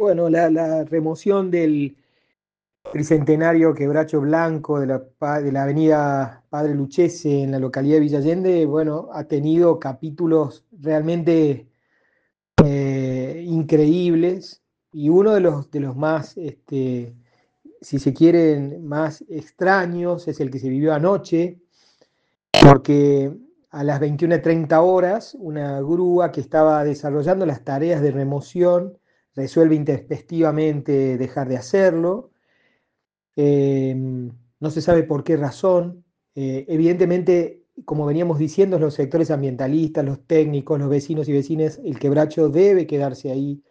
Bueno, la remoción del tricentenario Quebracho Blanco de la avenida Padre Luchese en la localidad de Villa Allende, bueno, ha tenido capítulos realmente increíbles y uno de los más, si se quieren, más extraños es el que se vivió anoche, porque a las 21:30 horas una grúa que estaba desarrollando las tareas de remoción resuelve intempestivamente dejar de hacerlo. Eh, no se sabe por qué razón. Evidentemente, como veníamos diciendo, los sectores ambientalistas, los técnicos, los vecinos y vecinas, el quebracho debe quedarse ahí.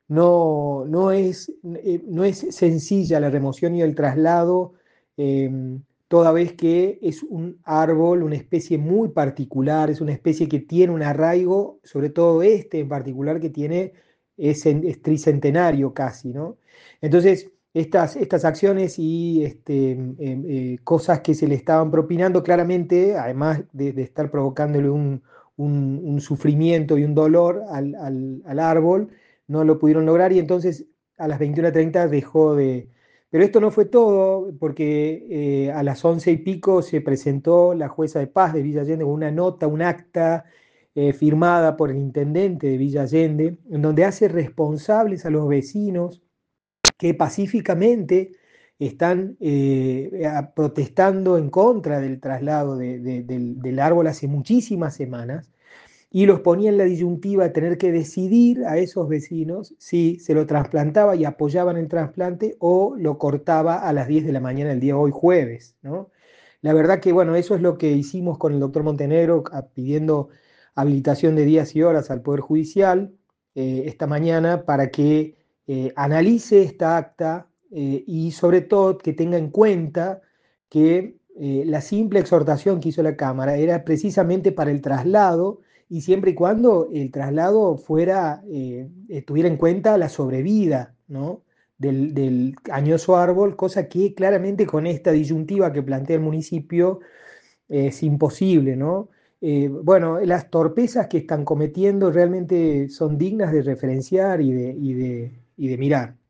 No es sencilla la remoción y el traslado, eh, toda vez que es un árbol, una especie muy particular, es una especie que tiene un arraigo, sobre todo este en particular, que tiene, es tricentenario casi, ¿no? Entonces, estas acciones y cosas que se le estaban propinando claramente, además de estar provocándole un sufrimiento y un dolor al árbol, no lo pudieron lograr y entonces a las 21:30 dejó de... Pero esto no fue todo, porque a las 11:00 y pico se presentó la jueza de paz de Villa Allende con una nota, un acta firmada por el intendente de Villa Allende, en donde hace responsables a los vecinos que pacíficamente están protestando en contra del traslado del árbol hace muchísimas semanas y los ponía en la disyuntiva de tener que decidir a esos vecinos si se lo trasplantaba y apoyaban el trasplante o lo cortaba a las 10 de la mañana del día hoy jueves, ¿no? La verdad que, bueno, eso es lo que hicimos con el doctor Montenegro, pidiendo habilitación de días y horas al Poder Judicial esta mañana para que analice esta acta y sobre todo que tenga en cuenta que la simple exhortación que hizo la Cámara era precisamente para el traslado y siempre y cuando el traslado tuviera en cuenta la sobrevida, ¿no? del añoso árbol, cosa que claramente con esta disyuntiva que plantea el municipio es imposible, ¿no? Bueno, las torpezas que están cometiendo realmente son dignas de referenciar y de mirar.